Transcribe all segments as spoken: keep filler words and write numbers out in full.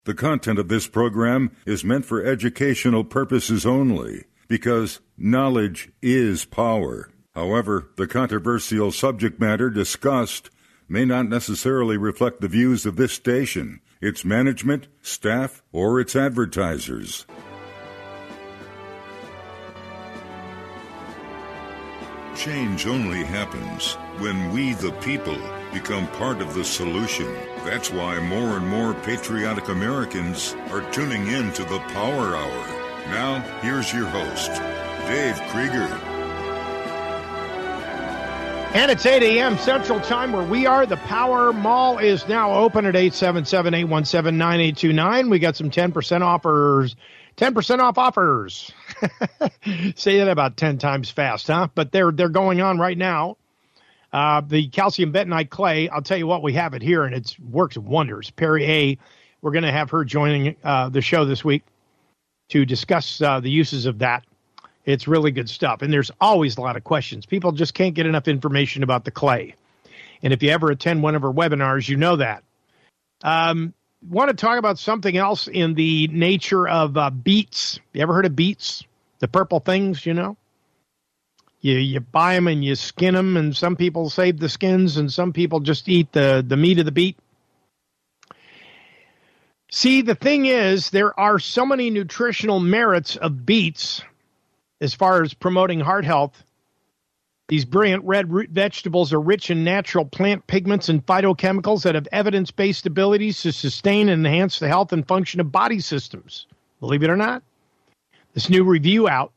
The content of this program is meant for educational purposes only, because knowledge is power. However, the controversial subject matter discussed may not necessarily reflect the views of this station, its management, staff, or its advertisers. Change only happens when we, the people, become part of the solution. That's why more and more patriotic Americans are tuning in to the Power Hour. Now, here's your host, Dave Krieger. And it's eight a.m. Central Time where we are. The Power Mall is now open at eight seven seven, eight one seven, nine eight two nine. We got some ten percent offers. ten percent off offers. Say that about ten times fast, huh? But they're they're going on right now. Uh, the calcium bentonite clay, I'll tell you what, we have it here, and it works wonders. Perry A., we're going to have her joining uh, the show this week to discuss uh, the uses of that. It's really good stuff, and there's always a lot of questions. People just can't get enough information about the clay. And if you ever attend one of her webinars, you know that. Um, want to talk about something else in the nature of uh, beets. You ever heard of beets? The purple things, you know? You you buy them and you skin them, and some people save the skins, and some people just eat the, the meat of the beet. See, the thing is, there are so many nutritional merits of beets as far as promoting heart health. These brilliant red root vegetables are rich in natural plant pigments and phytochemicals that have evidence-based abilities to sustain and enhance the health and function of body systems. Believe it or not. This new review out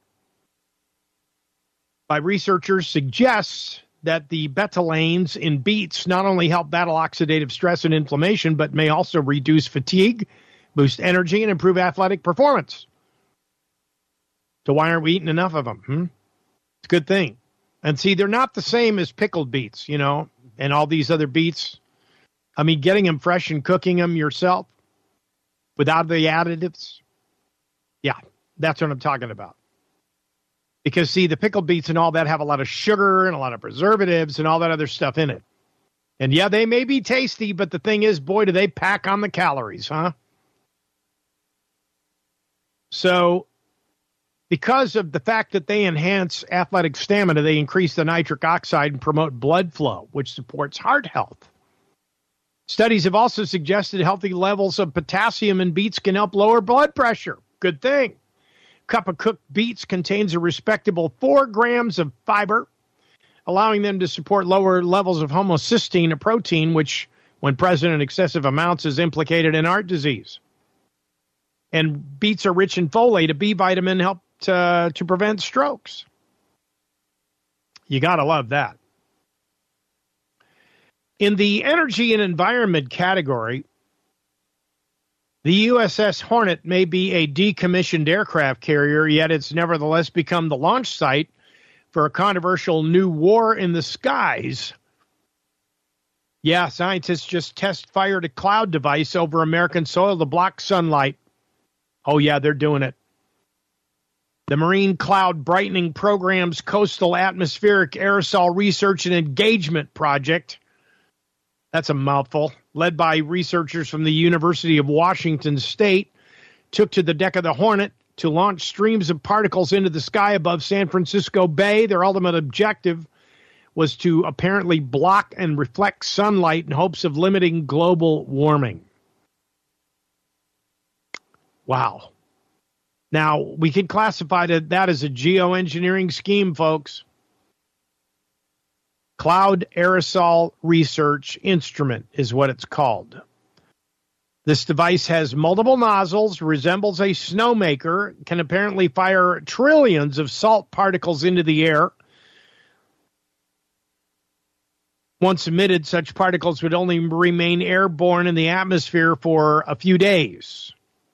by researchers suggests that the betalains in beets not only help battle oxidative stress and inflammation, but may also reduce fatigue, boost energy, and improve athletic performance. So why aren't we eating enough of them? Hmm? It's a good thing. And see, they're not the same as pickled beets, you know, and all these other beets. I mean, getting them fresh and cooking them yourself without the additives. Yeah, that's what I'm talking about. Because, see, the pickled beets and all that have a lot of sugar and a lot of preservatives and all that other stuff in it. And, yeah, they may be tasty, but the thing is, boy, do they pack on the calories, huh? So, because of the fact that they enhance athletic stamina, they increase the nitric oxide and promote blood flow, which supports heart health. Studies have also suggested healthy levels of potassium in beets can help lower blood pressure. Good thing. Cup of cooked beets contains a respectable four grams of fiber, allowing them to support lower levels of homocysteine, a protein which, when present in excessive amounts, is implicated in heart disease. And beets are rich in folate, a B vitamin, help to, to prevent strokes. You got to love that. In the energy and environment category, the U S S Hornet may be a decommissioned aircraft carrier, yet it's nevertheless become the launch site for a controversial new war in the skies. Yeah, scientists just test-fired a cloud device over American soil to block sunlight. Oh, yeah, they're doing it. The Marine Cloud Brightening Program's Coastal Atmospheric Aerosol Research and Engagement Project, that's a mouthful, led by researchers from the University of Washington State, took to the deck of the Hornet to launch streams of particles into the sky above San Francisco Bay. Their ultimate objective was to apparently block and reflect sunlight in hopes of limiting global warming. Wow. Now, we can classify that as a geoengineering scheme, folks. Cloud Aerosol Research Instrument is what it's called. This device has multiple nozzles, resembles a snowmaker, can apparently fire trillions of salt particles into the air. Once emitted, such particles would only remain airborne in the atmosphere for a few days.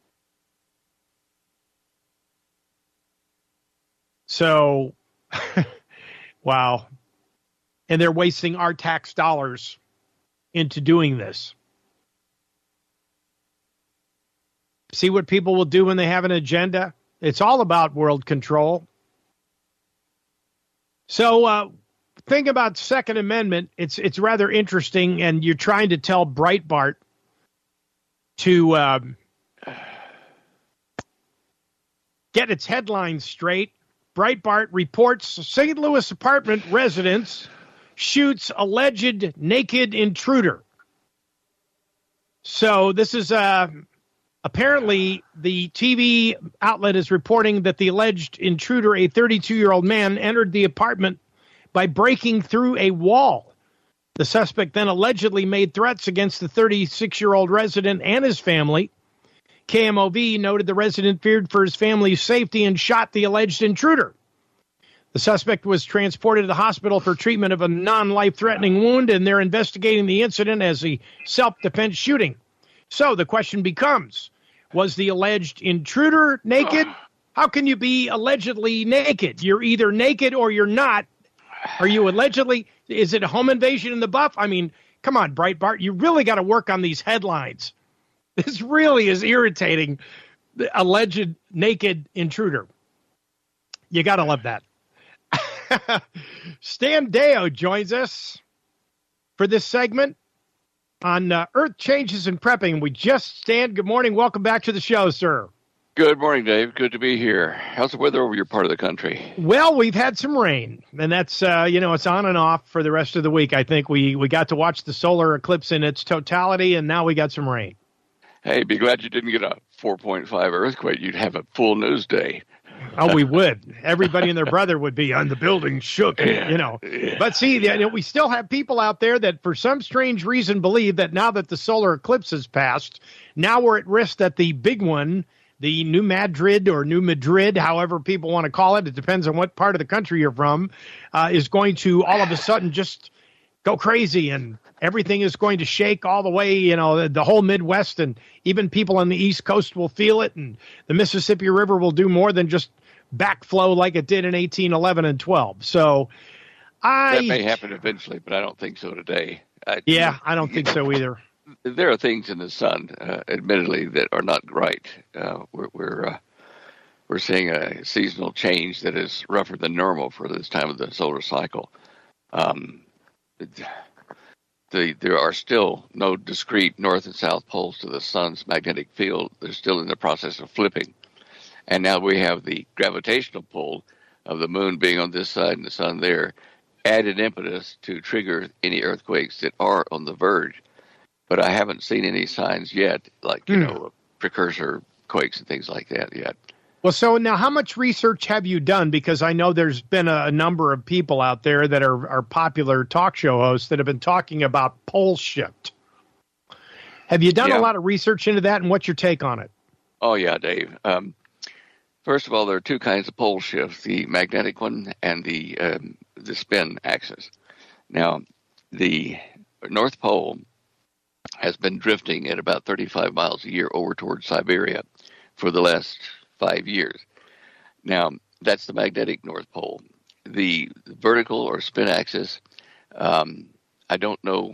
So, wow. And they're wasting our tax dollars into doing this. See what people will do when they have an agenda? It's all about world control. So uh, think about Second Amendment. It's it's rather interesting, and you're trying to tell Breitbart to uh, get its headlines straight. Breitbart reports Saint Louis apartment residents shoots alleged naked intruder. So this is uh, apparently the T V outlet is reporting that the alleged intruder, a thirty-two-year-old man, entered the apartment by breaking through a wall. The suspect then allegedly made threats against the thirty-six-year-old resident and his family. K M O V noted the resident feared for his family's safety and shot the alleged intruder. The suspect was transported to the hospital for treatment of a non-life-threatening wound, and they're investigating the incident as a self-defense shooting. So the question becomes, was the alleged intruder naked? How can you be allegedly naked? You're either naked or you're not. Are you allegedly? Is it a home invasion in the buff? I mean, come on, Breitbart. You really got to work on these headlines. This really is irritating. The alleged naked intruder. You got to love that. Stan Deo joins us for this segment on uh, Earth Changes in Prepping. We just, Stan, good morning. Welcome back to the show, sir. Good morning, Dave. Good to be here. How's the weather over your part of the country? Well, we've had some rain, and that's, uh, you know, it's on and off for the rest of the week. I think we, we got to watch the solar eclipse in its totality, and now we got some rain. Hey, be glad you didn't get a four point five earthquake. You'd have a full news day. Oh, we would. Everybody and their brother would be on the building shook, you know. But see, you know, we still have people out there that for some strange reason believe that now that the solar eclipse has passed, now we're at risk that the big one, the New Madrid or New Madrid, however people want to call it, it depends on what part of the country you're from, uh, is going to all of a sudden just go crazy and everything is going to shake all the way, you know, the whole Midwest, and even people on the East Coast will feel it, and the Mississippi River will do more than just backflow like it did in eighteen eleven and twelve. So I... That may happen eventually, but I don't think so today. I, yeah, I don't think so either. There are things in the sun, uh, admittedly, that are not right. Uh, we're we're, uh, we're seeing a seasonal change that is rougher than normal for this time of the solar cycle. Um, the, there are still no discrete north and south poles to the sun's magnetic field. They're still in the process of flipping. And now we have the gravitational pull of the moon being on this side and the sun there, added impetus to trigger any earthquakes that are on the verge. But I haven't seen any signs yet, like, you mm. know, precursor quakes and things like that yet. Well, so now how much research have you done? Because I know there's been a, a number of people out there that are, are popular talk show hosts that have been talking about pole shift. Have you done yeah. a lot of research into that, and what's your take on it? Oh, yeah, Dave. Um, first of all, there are two kinds of pole shifts, the magnetic one and the um, the spin axis. Now, the North Pole has been drifting at about thirty-five miles a year over towards Siberia for the last five years. Now, that's the magnetic North Pole. The vertical or spin axis, um, I don't know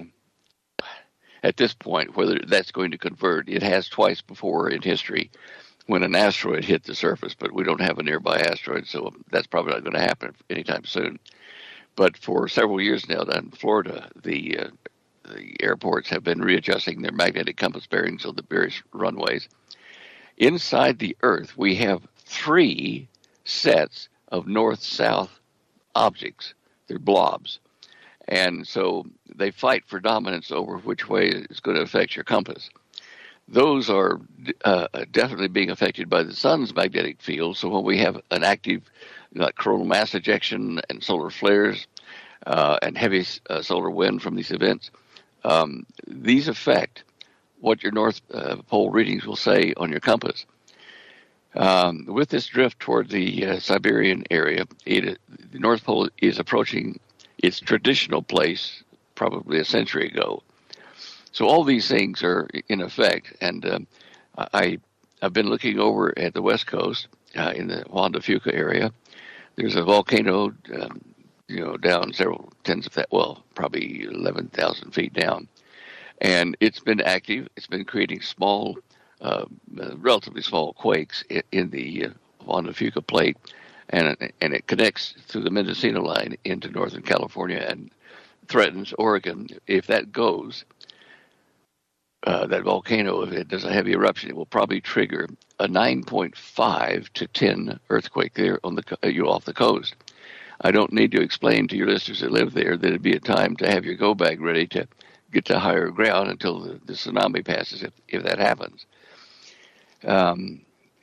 at this point whether that's going to convert. It has twice before in history when an asteroid hit the surface, but we don't have a nearby asteroid, so that's probably not going to happen anytime soon. But for several years now down in Florida, the uh, the airports have been readjusting their magnetic compass bearings on the various runways. Inside the Earth, we have three sets of north-south objects. They're blobs. And so they fight for dominance over which way is going to affect your compass. Those are uh, definitely being affected by the sun's magnetic field. So when we have an active like coronal mass ejection and solar flares uh, and heavy uh, solar wind from these events, um, these affect what your North uh, Pole readings will say on your compass. Um, with this drift toward the uh, Siberian area, it, the North Pole is approaching its traditional place probably a century ago. So all these things are in effect, and um, I, I've been looking over at the West Coast uh, in the Juan de Fuca area. There's a volcano, um, you know, down several tens of that, well, probably eleven thousand feet down. And it's been active. It's been creating small, uh, relatively small quakes in, in the uh, Juan de Fuca plate, and and it connects through the Mendocino line into Northern California and threatens Oregon. If that goes, uh, that volcano, if it does a heavy eruption, it will probably trigger a nine point five to ten earthquake there on the uh, you off the coast. I don't need to explain to your listeners that live there that it'd be a time to have your go bag ready to get to higher ground until the, the tsunami passes, if, if that happens. Um,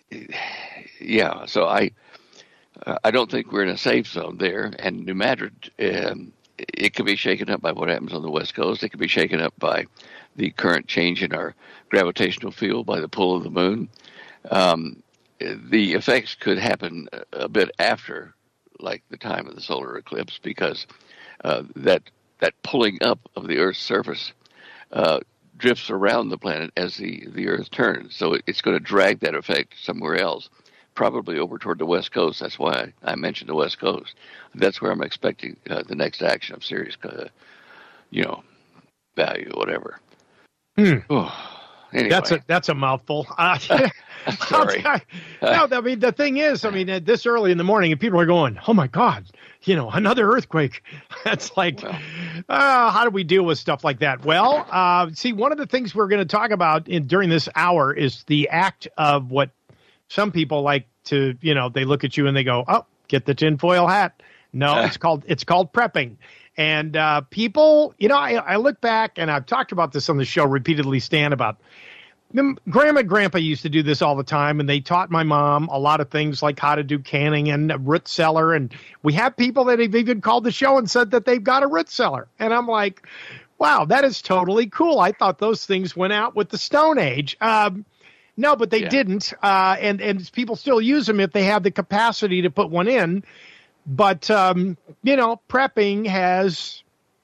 yeah, so I uh, I don't think we're in a safe zone there. And New Madrid, um, it can be shaken up by what happens on the West Coast. It can be shaken up by the current change in our gravitational field, by the pull of the moon. Um, the effects could happen a bit after, like the time of the solar eclipse, because uh, that that pulling up of the Earth's surface uh, drifts around the planet as the, the Earth turns. So it's going to drag that effect somewhere else, probably over toward the West Coast. That's why I mentioned the West Coast. That's where I'm expecting uh, the next action of serious, uh, you know, value, whatever. Hmm. Oh, anyway. That's a that's a mouthful. Uh, Sorry. No, I mean, the thing is, I mean, uh, this early in the morning, and people are going, "Oh my God, you know, another earthquake." That's like, well, uh, how do we deal with stuff like that? Well, uh, see, one of the things we're going to talk about in, during this hour is the act of what some people like to, you know, they look at you and they go, "Oh, get the tinfoil hat." No, it's called it's called prepping. And uh, people, you know, I, I look back, and I've talked about this on the show repeatedly, Stan, about Grandma and Grandpa used to do this all the time, and they taught my mom a lot of things like how to do canning and a root cellar. And we have people that have even called the show and said that they've got a root cellar. And I'm like, wow, that is totally cool. I thought those things went out with the Stone Age. Um, no, but they yeah. didn't. Uh, and, and people still use them if they have the capacity to put one in. But, um, you know, prepping has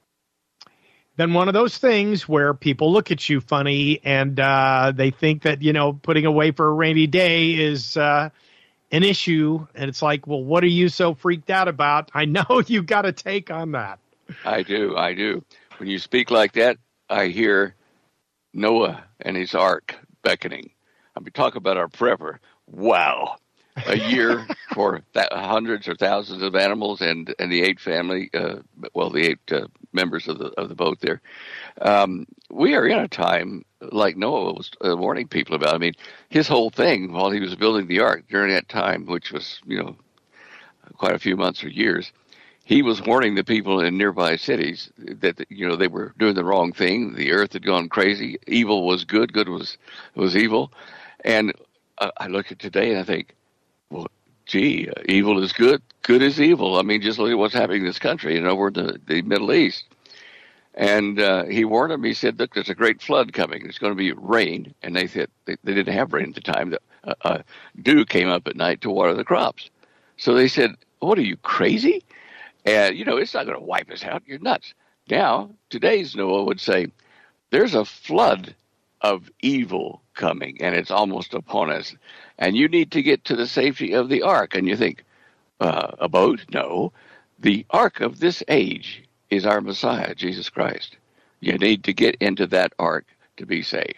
been one of those things where people look at you funny, and uh, they think that, you know, putting away for a rainy day is uh, an issue. And it's like, well, what are you so freaked out about? I know you got a take on that. I do. I do. When you speak like that, I hear Noah and his ark beckoning. I mean, talk about our prepper. Wow. A year for th- hundreds or thousands of animals and, and the eight family, uh, well, the eight uh, members of the of the boat there. Um, we are in a time like Noah was uh, warning people about. I mean, his whole thing while he was building the ark during that time, which was, you know, quite a few months or years, he was warning the people in nearby cities that, you know, they were doing the wrong thing. The earth had gone crazy. Evil was good. Good was was evil. And uh, I look at today and I think, well, gee, uh, evil is good, good is evil. I mean, just look at what's happening in this country, you know, over in the, the Middle East. And uh, he warned them, he said, look, there's a great flood coming. It's going to be rain. And they said they, they didn't have rain at the time. The, uh, uh, dew came up at night to water the crops. So they said, what, are you crazy? And, you know, it's not going to wipe us out. You're nuts. Now, today's Noah would say, there's a flood of evil coming, and it's almost upon us. And you need to get to the safety of the ark. And you think, uh, a boat? No. The ark of this age is our Messiah, Jesus Christ. You need to get into that ark to be safe.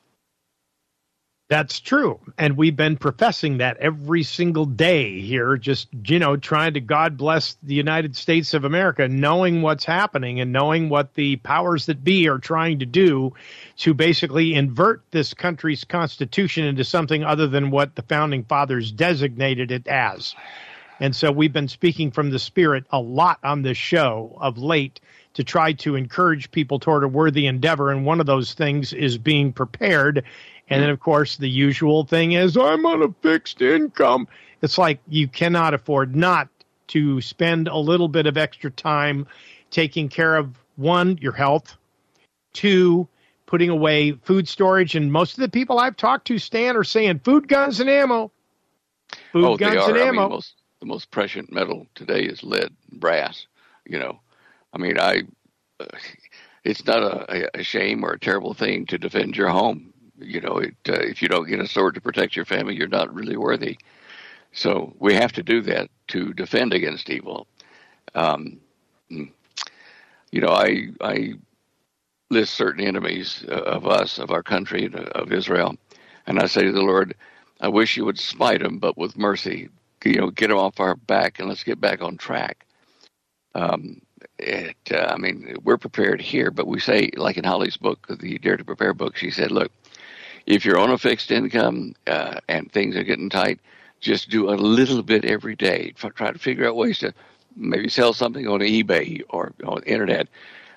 That's true. And we've been professing that every single day here, just, you know, trying to God bless the United States of America, knowing what's happening and knowing what the powers that be are trying to do to basically invert this country's constitution into something other than what the founding fathers designated it as. And so we've been speaking from the Spirit a lot on this show of late to try to encourage people toward a worthy endeavor. And one of those things is being prepared. And then, of course, the usual thing is, I'm on a fixed income. It's like you cannot afford not to spend a little bit of extra time taking care of, one, your health, two, putting away food storage. And most of the people I've talked to, Stan, are saying food, guns, and ammo. Food, oh, guns, they are. and ammo. I mean, most, the most precious metal today is lead and brass, you know. I mean, I. Uh, it's not a, a shame or a terrible thing to defend your home. You know, it, uh, if you don't get a sword to protect your family, you're not really worthy. So we have to do that to defend against evil. Um, you know, I I list certain enemies of us, of our country, of Israel, and I say to the Lord, I wish you would smite them, but with mercy. You know, get them off our back, and let's get back on track. Um, it, uh, I mean, we're prepared here, but we say, like in Holly's book, the Dare to Prepare book, she said, look, if you're on a fixed income uh, and things are getting tight, just do a little bit every day. Try to figure out ways to maybe sell something on eBay or on the internet,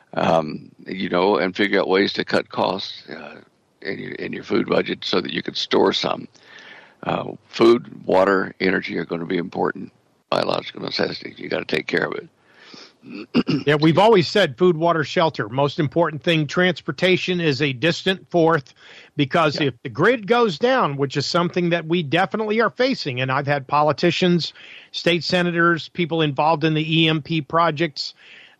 um, you know, and figure out ways to cut costs uh, in, your, in your food budget so that you can store some. Uh, food, water, energy are going to be important biological necessities. You got to take care of it. Yeah, we've always said food, water, shelter. Most important thing, transportation is a distant fourth, because yeah. if the grid goes down, which is something that we definitely are facing, and I've had politicians, state senators, people involved in the E M P projects.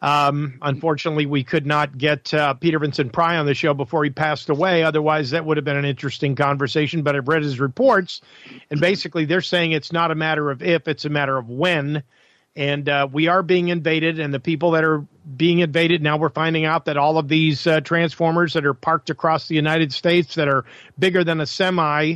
Um, unfortunately, we could not get uh, Peter Vincent Pry on the show before he passed away. Otherwise, that would have been an interesting conversation. But I've read his reports, and basically they're saying it's not a matter of if, it's a matter of when. And uh, we are being invaded, and the people that are being invaded, now we're finding out that all of these uh, transformers that are parked across the United States that are bigger than a semi,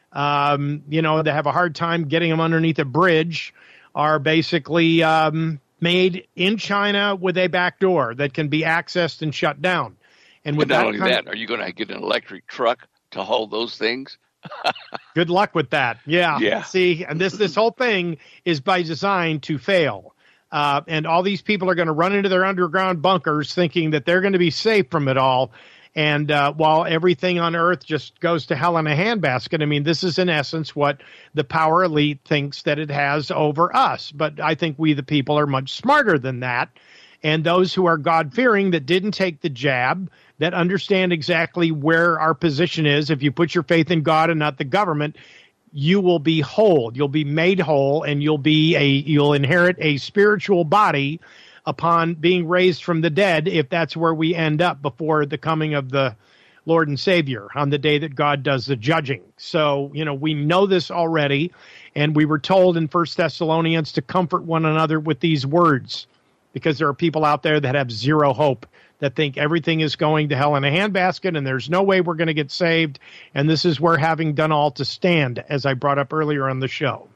um, you know, they have a hard time getting them underneath a bridge, are basically um, made in China with a back door that can be accessed and shut down. And with but not that only kind that, are you going to get an electric truck to haul those things? Good luck with that. Yeah. Yeah. See, and this this whole thing is by design to fail. Uh, and all these people are going to run into their underground bunkers thinking that they're going to be safe from it all. And uh, while everything on Earth just goes to hell in a handbasket, I mean, this is in essence what the power elite thinks that it has over us. But I think we, the people, are much smarter than that. And those who are God-fearing that didn't take the jab, that understand exactly where our position is, if you put your faith in God and not the government, you will be whole. You'll be made whole, and you'll be a you'll inherit a spiritual body upon being raised from the dead, if that's where we end up before the coming of the Lord and Savior on the day that God does the judging. So, you know, we know this already, and we were told in First Thessalonians to comfort one another with these words, because there are people out there that have zero hope, that think everything is going to hell in a handbasket and there's no way we're going to get saved. And this is where having done all to stand, as I brought up earlier on the show.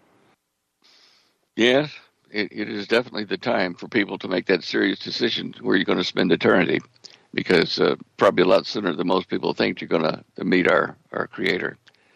Yes, it, it is definitely the time for people to make that serious decision where you're going to spend eternity, because uh, probably a lot sooner than most people think you're going to meet our, our Creator.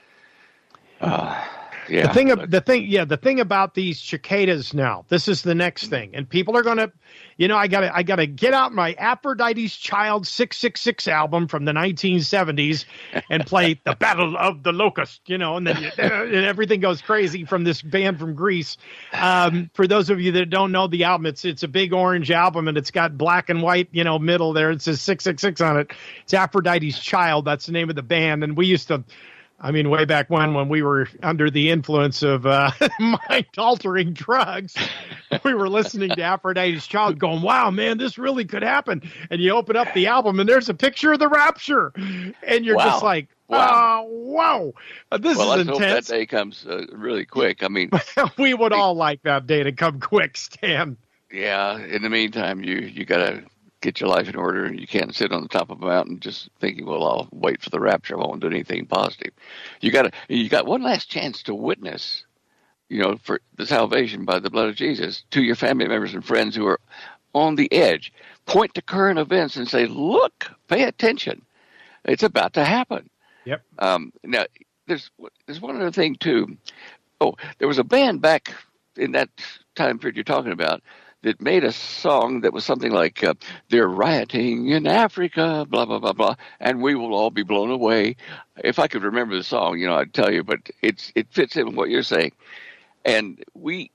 Uh, yeah. The thing, the thing, yeah, the thing about these cicadas now, this is the next thing, and people are going to, you know, I got to, I got to get out my Aphrodite's Child six six six album from the nineteen seventies and play the Battle of the Locust, you know, and then and everything goes crazy from this band from Greece. Um, for those of you that don't know the album, it's it's a big orange album, and it's got black and white, you know, middle there. It says six six six on it. It's Aphrodite's Child. That's the name of the band, and we used to. I mean, way back when, when we were under the influence of uh, mind-altering drugs, we were listening to Aphrodite's Child going, wow, man, this really could happen. And you open up the album, and there's a picture of the rapture. And you're wow. just like, wow, oh, wow. Uh, this well, is let's intense. Hope that day comes uh, really quick. I mean, we would all like that day to come quick, Stan. Yeah, in the meantime, you, you got to get your life in order. You can't sit on the top of a mountain just thinking, well, I'll wait for the rapture. I won't do anything positive. You got to, you got one last chance to witness, you know, for the salvation by the blood of Jesus to your family members and friends who are on the edge. Point to current events and say, look, pay attention. It's about to happen. Yep. Um, now, there's, there's one other thing, too. Oh, there was a band back in that time period you're talking about that made a song that was something like, uh, they're rioting in Africa, blah, blah, blah, blah, and we will all be blown away. If I could remember the song, you know, I'd tell you, but it's it fits in with what you're saying. And we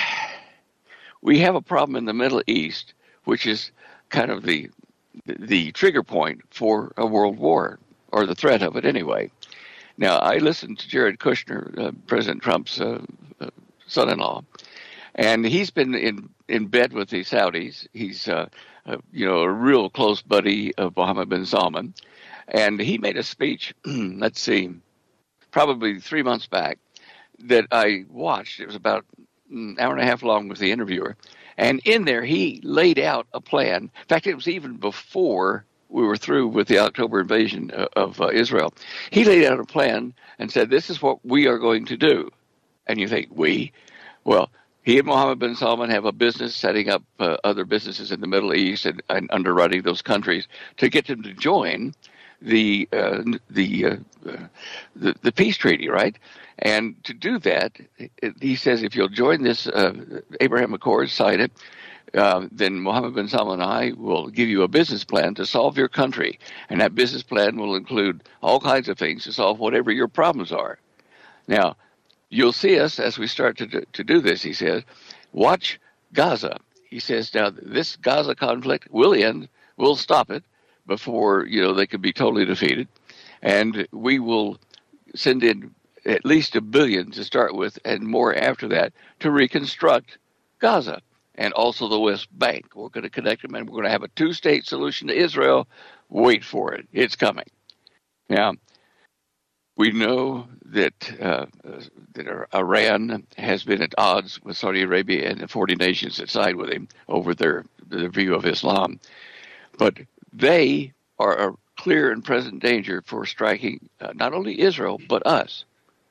we have a problem in the Middle East, which is kind of the the trigger point for a world war, or the threat of it anyway. Now, I listened to Jared Kushner, uh, President Trump's uh, uh, son-in-law, and he's been in, in bed with the Saudis. He's, uh, uh, you know, a real close buddy of Mohammed bin Salman. And he made a speech, let's see, probably three months back, that I watched. It was about an hour and a half long with the interviewer. And in there, he laid out a plan. In fact, it was even before we were through with the October invasion of uh, Israel. He laid out a plan and said, this is what we are going to do. And you think, we? Well, he and Mohammed bin Salman have a business setting up uh, other businesses in the Middle East and, and underwriting those countries to get them to join the uh, the, uh, the the peace treaty, right? And to do that, he says, if you'll join this uh, Abraham Accords, sign it, uh, then Mohammed bin Salman and I will give you a business plan to solve your country, and that business plan will include all kinds of things to solve whatever your problems are. Now, you'll see us as we start to do, to do this, he says. Watch Gaza. He says, now, this Gaza conflict will end. We'll stop it before, you know, they could be totally defeated. And we will send in at least a billion to start with and more after that to reconstruct Gaza and also the West Bank. We're going to connect them, and we're going to have a two-state solution to Israel. Wait for it. It's coming. Now, we know that uh, that Iran has been at odds with Saudi Arabia and the forty nations that side with him over their, their view of Islam. But they are a clear and present danger for striking uh, not only Israel, but us.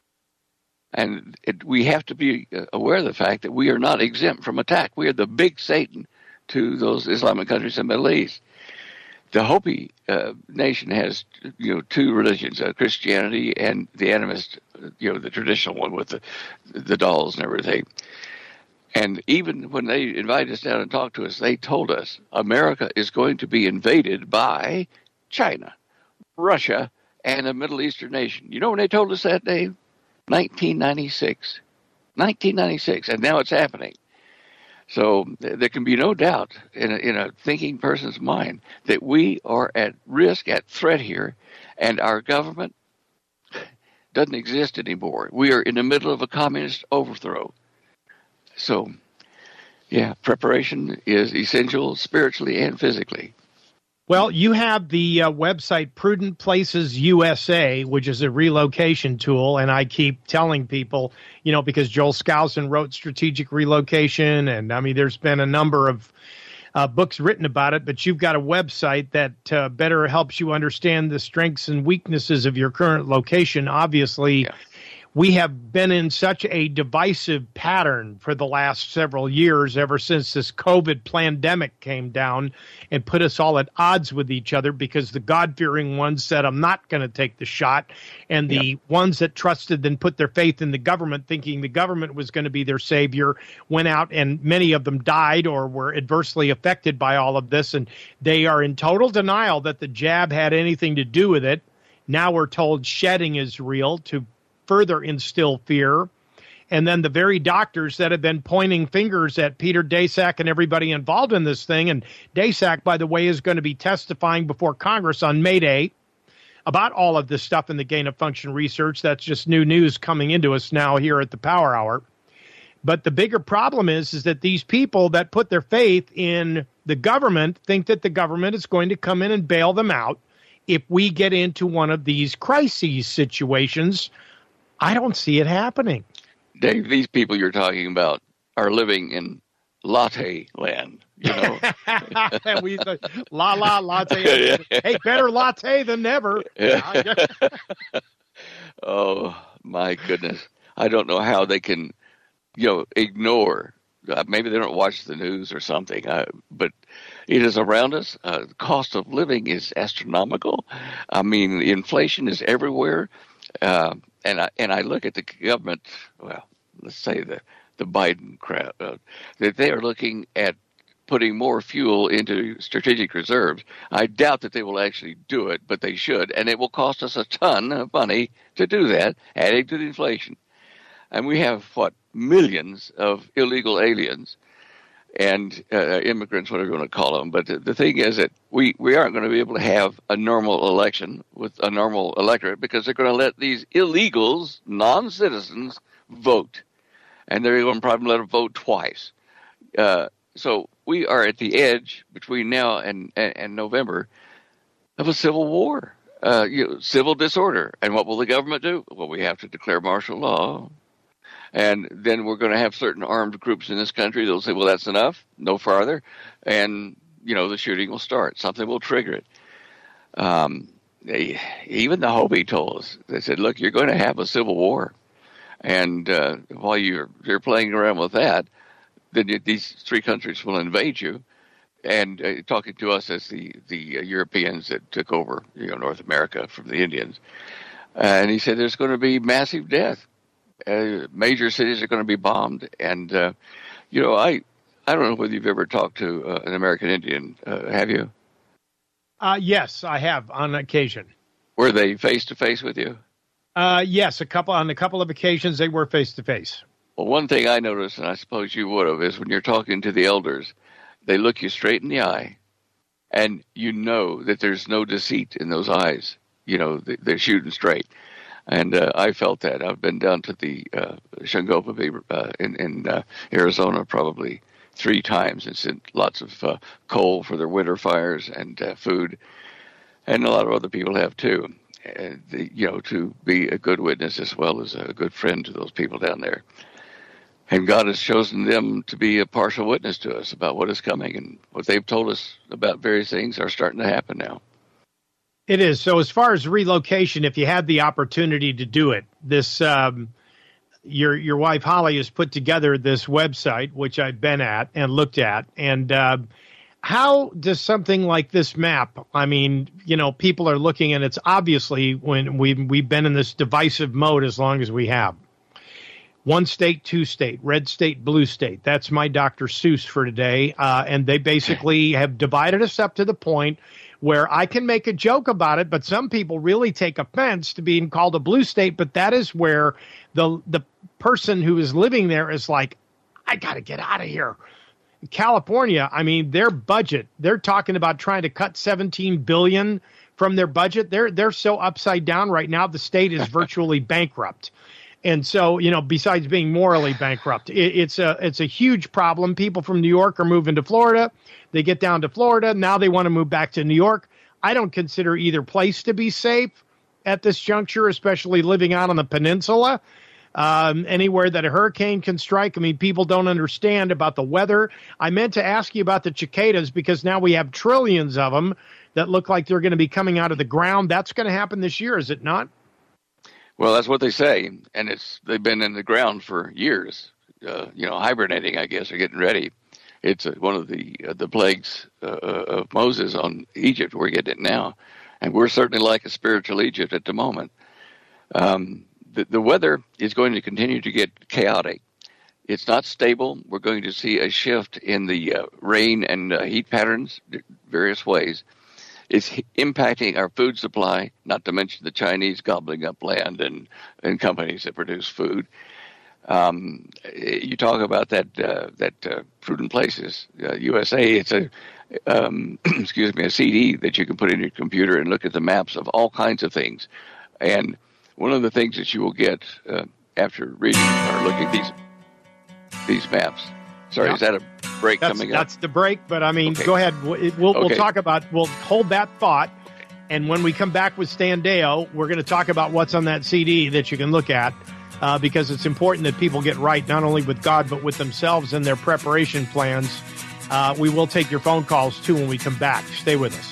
And it, we have to be aware of the fact that we are not exempt from attack. We are the big Satan to those Islamic countries in the Middle East. The Hopi uh, nation has, you know, two religions, uh, Christianity and the animist, you know, the traditional one with the, the dolls and everything. And even when they invited us down and talked to us, they told us America is going to be invaded by China, Russia, and a Middle Eastern nation. You know when they told us that, Dave? nineteen ninety-six. nineteen ninety-six, and now it's happening. So th- there can be no doubt in a, in a thinking person's mind that we are at risk, at threat here, and our government doesn't exist anymore. We are in the middle of a communist overthrow. So, yeah, preparation is essential spiritually and physically. Well, you have the uh, website Prudent Places U S A, which is a relocation tool, and I keep telling people, you know, because Joel Skousen wrote Strategic Relocation, and I mean, there's been a number of uh, books written about it, but you've got a website that uh, better helps you understand the strengths and weaknesses of your current location. Obviously, yeah. We have been in such a divisive pattern for the last several years, ever since this COVID pandemic came down and put us all at odds with each other, because the God-fearing ones said, I'm not going to take the shot. And the yep. ones that trusted and put their faith in the government, thinking the government was going to be their savior, went out, and many of them died or were adversely affected by all of this. And they are in total denial that the jab had anything to do with it. Now we're told shedding is real to further instill fear. And then the very doctors that have been pointing fingers at Peter Daszak and everybody involved in this thing. And Daszak, by the way, is going to be testifying before Congress on May eighth about all of this stuff in the gain of function research. That's just new news coming into us now here at the Power Hour. But the bigger problem is, is that these people that put their faith in the government think that the government is going to come in and bail them out if we get into one of these crises situations. I don't see it happening. Dave, these people you're talking about are living in latte land, you know. we, la la latte. Hey, better latte than never. Oh my goodness! I don't know how they can, you know, ignore. Uh, maybe they don't watch the news or something. Uh, but it is around us. Uh, the cost of living is astronomical. I mean, inflation is everywhere. Uh, and I and I look at the government. Well, let's say the the Biden crowd, uh, that they are looking at putting more fuel into strategic reserves. I doubt that they will actually do it, but they should, and it will cost us a ton of money to do that, adding to the inflation. And we have what millions of illegal aliens and uh, immigrants, whatever you want to call them. But the, the thing is that we, we aren't going to be able to have a normal election with a normal electorate, because they're going to let these illegals, non-citizens, vote. And they're going to probably let them vote twice. Uh, so we are at the edge between now and, and, and November of a civil war, uh, you know, civil disorder. And what will the government do? Well, we have to declare martial law. And then we're going to have certain armed groups in this country. They'll say, well, that's enough, no farther. And, you know, the shooting will start. Something will trigger it. Um, they, even the Hopi told us, they said, look, you're going to have a civil war. And uh, while you're, you're playing around with that, then these three countries will invade you. And uh, talking to us as the, the uh, Europeans that took over, you know, North America from the Indians. And he said there's going to be massive death. Uh, major cities are going to be bombed. And, uh, you know, I I don't know whether you've ever talked to uh, an American Indian. Uh, have you? Uh, yes, I have on occasion. Were they face-to-face with you? Uh, yes, a couple on a couple of occasions they were face-to-face. Well, one thing I noticed, and I suppose you would have, is when you're talking to the elders, they look you straight in the eye, and you know that there's no deceit in those eyes. You know, they're shooting straight. And uh, I felt that. I've been down to the uh, Shungopavi uh, in, in uh, Arizona probably three times and sent lots of uh, coal for their winter fires and uh, food. And a lot of other people have too. Uh, the, you know, to be a good witness as well as a good friend to those people down there. And God has chosen them to be a partial witness to us about what is coming, and what they've told us about various things are starting to happen now. It is. So as far as relocation, if you had the opportunity to do it, this um, your your wife Holly has put together this website, which I've been at and looked at. And uh, how does something like this map? I mean, you know, people are looking, and it's obviously when we've we've been in this divisive mode as long as we have. One state, two state, red state, blue state. That's my Doctor Seuss for today. Uh, and they basically have divided us up to the point where I can make a joke about it, but some people really take offense to being called a blue state. But that is where the the person who is living there is like, I got to get out of here. California, I mean, their budget, they're talking about trying to cut seventeen billion dollars from their budget. They're they're so upside down right now, the state is virtually bankrupt. And so, you know, besides being morally bankrupt, it, it's a it's a huge problem. People from New York are moving to Florida. They get down to Florida. Now they want to move back to New York. I don't consider either place to be safe at this juncture, especially living out on the peninsula. Um, anywhere that a hurricane can strike. I mean, people don't understand about the weather. I meant to ask you about the cicadas because now we have trillions of them that look like they're going to be coming out of the ground. That's going to happen this year, is it not? Well, that's what they say, and it's they've been in the ground for years, uh, you know, hibernating, I guess, or getting ready. It's uh, one of the uh, the plagues uh, of Moses on Egypt. We're getting it now, and we're certainly like a spiritual Egypt at the moment. Um, the, the weather is going to continue to get chaotic. It's not stable. We're going to see a shift in the uh, rain and uh, heat patterns, various ways. It's impacting our food supply, not to mention the Chinese gobbling up land and, and companies that produce food. Um, you talk about that uh, that uh, Prudent Places, uh, U S A. It's a um, excuse me, a C D that you can put in your computer and look at the maps of all kinds of things. And one of the things that you will get uh, after reading or looking at these these maps. Sorry, yeah. Is that a break that's, coming up? That's the break, but I mean, okay. Go ahead. We'll, we'll, okay. we'll talk about, we'll hold that thought. And when we come back with Stan Deyo, we're going to talk about what's on that C D that you can look at uh, because it's important that people get right, not only with God, but with themselves and their preparation plans. Uh, we will take your phone calls, too, when we come back. Stay with us.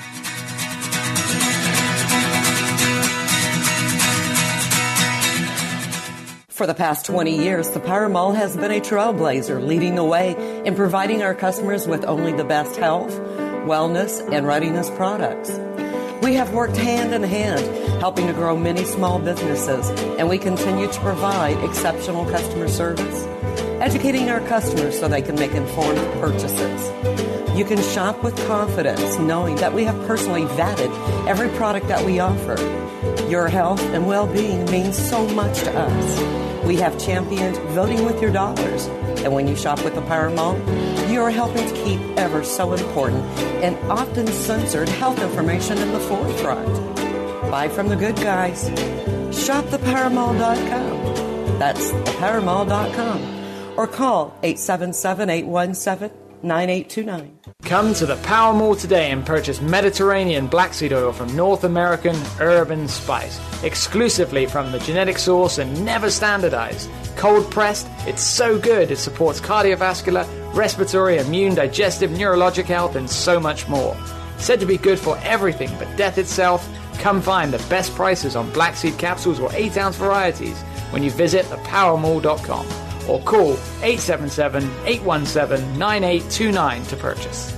For the past twenty years, the Power Mall has been a trailblazer, leading the way in providing our customers with only the best health, wellness, and readiness products. We have worked hand in hand, helping to grow many small businesses, and we continue to provide exceptional customer service, educating our customers so they can make informed purchases. You can shop with confidence, knowing that we have personally vetted every product that we offer. Your health and well-being means so much to us. We have championed voting with your dollars. And when you shop with the Power Mall, you are helping to keep ever so important and often censored health information in the forefront. Buy from the good guys. Shop the power mall dot com. That's the power mall dot com. Or call eight seven seven, eight one seven, nine eight two nine. Come to the Power Mall today and purchase Mediterranean black seed oil from North American Urban Spice, exclusively from the genetic source and never standardized. Cold pressed, it's so good it supports cardiovascular, respiratory, immune, digestive, neurologic health, and so much more. Said to be good for everything but death itself, come find the best prices on black seed capsules or eight ounce varieties when you visit the power mall dot com. or call eight seven seven, eight one seven, nine eight two nine to purchase.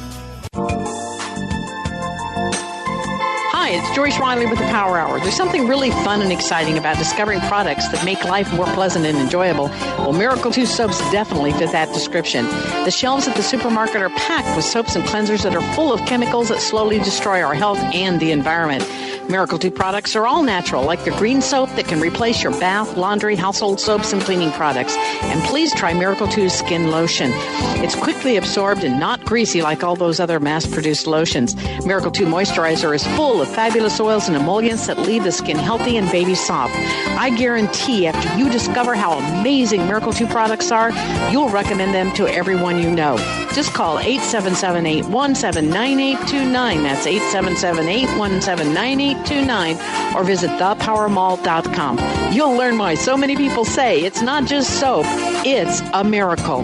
Hi, it's Joyce Riley with the Power Hour. There's something really fun and exciting about discovering products that make life more pleasant and enjoyable. Well, Miracle two soaps definitely fit that description. The shelves at the supermarket are packed with soaps and cleansers that are full of chemicals that slowly destroy our health and the environment. Miracle two products are all natural, like the green soap that can replace your bath, laundry, household soaps, and cleaning products. And please try Miracle two's Skin Lotion. It's quickly absorbed and not greasy like all those other mass-produced lotions. Miracle two Moisturizer is full of fabulous oils and emollients that leave the skin healthy and baby soft. I guarantee after you discover how amazing Miracle two products are, you'll recommend them to everyone you know. Just call eight seven seven, eight one seven, nine eight two nine. That's eight seven seven, eight one seven, nine eight two nine, or visit the power mall dot com. You'll learn why so many people say it's not just soap, it's a miracle.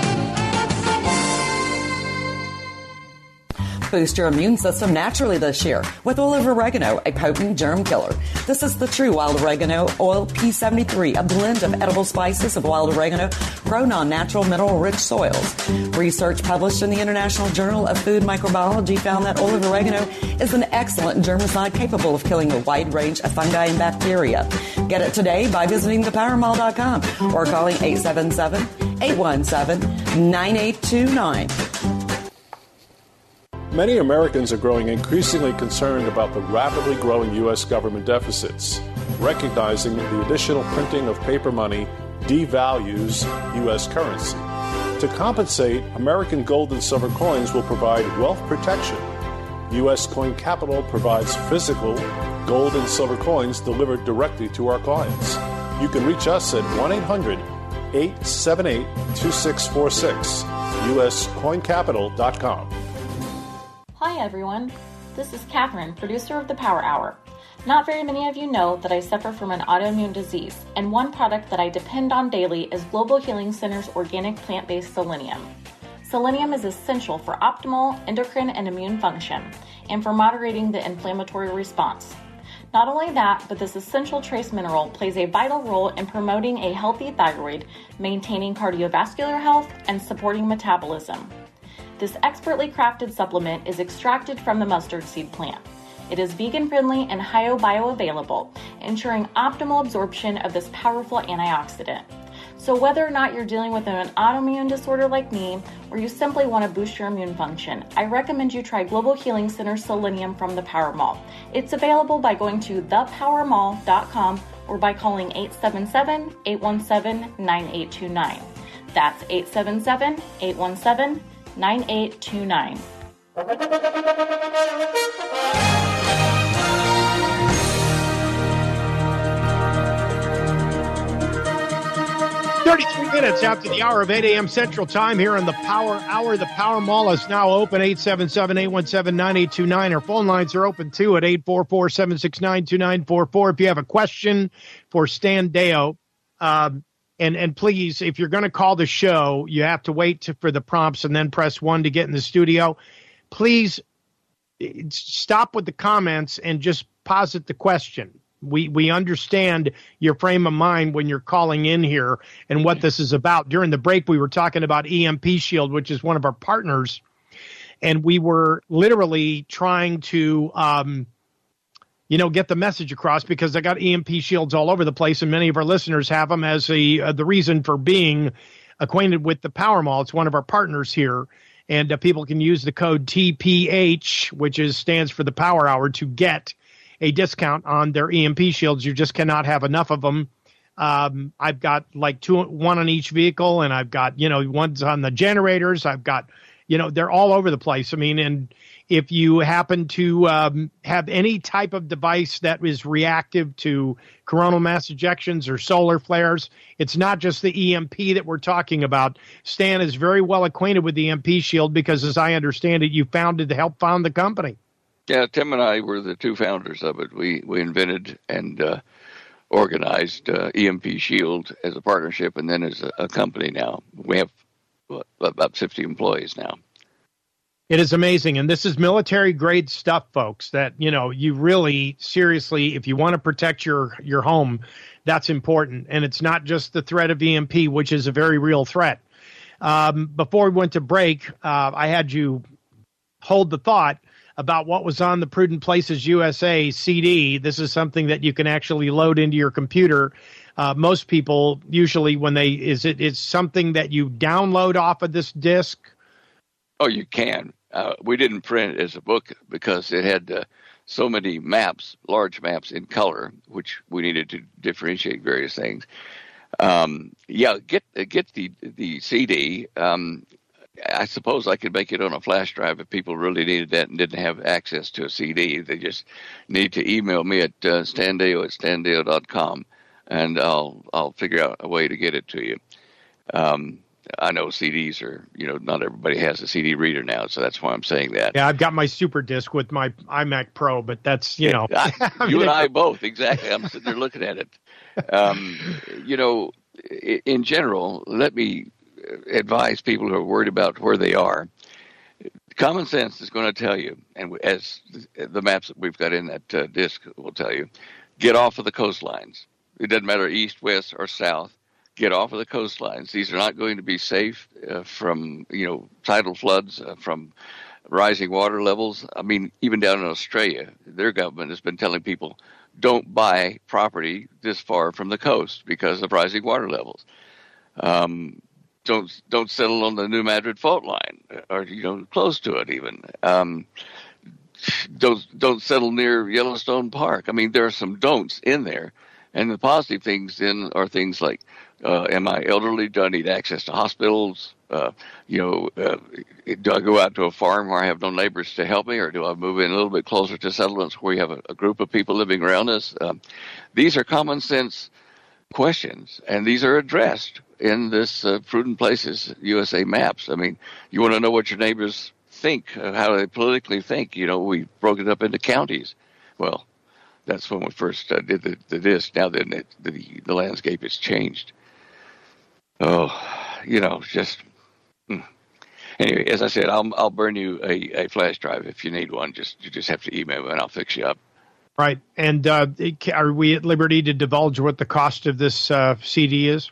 Boost your immune system naturally this year with oil of oregano, a potent germ killer. This is the true wild oregano oil P seventy-three, a blend of edible spices of wild oregano grown on natural mineral-rich soils. Research published in the International Journal of Food Microbiology found that oil of oregano is an excellent germicide capable of killing a wide range of fungi and bacteria. Get it today by visiting the power mall dot com or calling eight seven seven, eight one seven, nine eight two nine. Many Americans are growing increasingly concerned about the rapidly growing U S government deficits, recognizing the additional printing of paper money devalues U S currency. To compensate, American gold and silver coins will provide wealth protection. U S Coin Capital provides physical gold and silver coins delivered directly to our clients. You can reach us at one eight hundred, eight seven eight, two six four six, U S coin capital dot com. Hi everyone, this is Catherine, producer of the Power Hour. Not very many of you know that I suffer from an autoimmune disease, and one product that I depend on daily is Global Healing Center's organic plant-based selenium. Selenium is essential for optimal endocrine and immune function, and for moderating the inflammatory response. Not only that, but this essential trace mineral plays a vital role in promoting a healthy thyroid, maintaining cardiovascular health, and supporting metabolism. This expertly crafted supplement is extracted from the mustard seed plant. It is vegan-friendly and bio-bioavailable, ensuring optimal absorption of this powerful antioxidant. So whether or not you're dealing with an autoimmune disorder like me, or you simply want to boost your immune function, I recommend you try Global Healing Center Selenium from the Power Mall. It's available by going to the power mall dot com or by calling eight seven seven, eight one seven, nine eight two nine. That's eight seven seven, eight one seven, nine eight two nine. thirty-three minutes after the hour of eight a.m. Central Time here on the Power Hour. The Power Mall is now open, eight seven seven, eight one seven, nine eight two nine. Our phone lines are open, too, at eight four four, seven six nine, two nine four four. If you have a question for Stan Deyo, um, And and please, if you're going to call the show, you have to wait to, for the prompts and then press one to get in the studio. Please stop with the comments and just posit the question. We we understand your frame of mind when you're calling in here and what this is about. During the break, we were talking about E M P Shield, which is one of our partners, and we were literally trying to um, you know, get the message across because I got E M P shields all over the place, and many of our listeners have them as the uh, the reason for being acquainted with the Power Mall. It's one of our partners here, and uh, people can use the code T P H, which is stands for the Power Hour, to get a discount on their E M P shields. You just cannot have enough of them. Um, I've got like two, one on each vehicle, and I've got, you know, ones on the generators. I've got, you know, they're all over the place. I mean, and if you happen to um, have any type of device that is reactive to coronal mass ejections or solar flares, it's not just the E M P that we're talking about. Stan is very well acquainted with the E M P shield because, as I understand it, you founded to help found the company. Yeah, Tim and I were the two founders of it. We we invented and uh, organized uh, E M P Shield as a partnership, and then as a, a company now. We have what, about fifty employees now. It is amazing. And this is military grade stuff, folks, that, you know, you really seriously, if you want to protect your, your home, that's important. And it's not just the threat of E M P, which is a very real threat. Um, before we went to break, uh, I had you hold the thought about what was on the Prudent Places U S A C D. This is something that you can actually load into your computer. Uh, most people usually when they, is it, it's something that you download off of this disc? Oh, you can. Uh, we didn't print it as a book because it had uh, so many maps, large maps in color, which we needed to differentiate various things. Um, yeah, get get the the C D. Um, I suppose I could make it on a flash drive if people really needed that and didn't have access to a C D. They just need to email me at uh, standeo at standeo dot com, and I'll I'll figure out a way to get it to you. Um, I know C Ds are, you know, not everybody has a C D reader now, so that's why I'm saying that. Yeah, I've got my super disc with my iMac Pro, but that's, you know. I, you and I both, exactly. I'm sitting there looking at it. Um, you know, in general, let me advise people who are worried about where they are. Common sense is going to tell you, and as the maps that we've got in that uh, disc will tell you, get off of the coastlines. It doesn't matter east, west, or south. Get off of the coastlines. These are not going to be safe uh, from, you know, tidal floods, uh, from rising water levels. I mean, even down in Australia, their government has been telling people, don't buy property this far from the coast because of rising water levels. Um, don't don't settle on the New Madrid fault line, or, you know, close to it even. Um, don't don't settle near Yellowstone Park. I mean, there are some don'ts in there. And the positive things then are things like, uh, am I elderly? Do I need access to hospitals? Uh, you know, uh, do I go out to a farm where I have no neighbors to help me, or do I move in a little bit closer to settlements where you have a, a group of people living around us? Um, these are common sense questions, and these are addressed in this uh, Prudent Places U S A maps. I mean, you want to know what your neighbors think, uh, how they politically think. You know, we broke it up into counties. Well, that's when we first uh, did the, the disc. Now then, it, the the landscape has changed. Oh, you know, just mm. Anyway. As I said, I'll I'll burn you a, a flash drive if you need one. Just you just have to email me and I'll fix you up. Right. And uh, are we at liberty to divulge what the cost of this uh, C D is?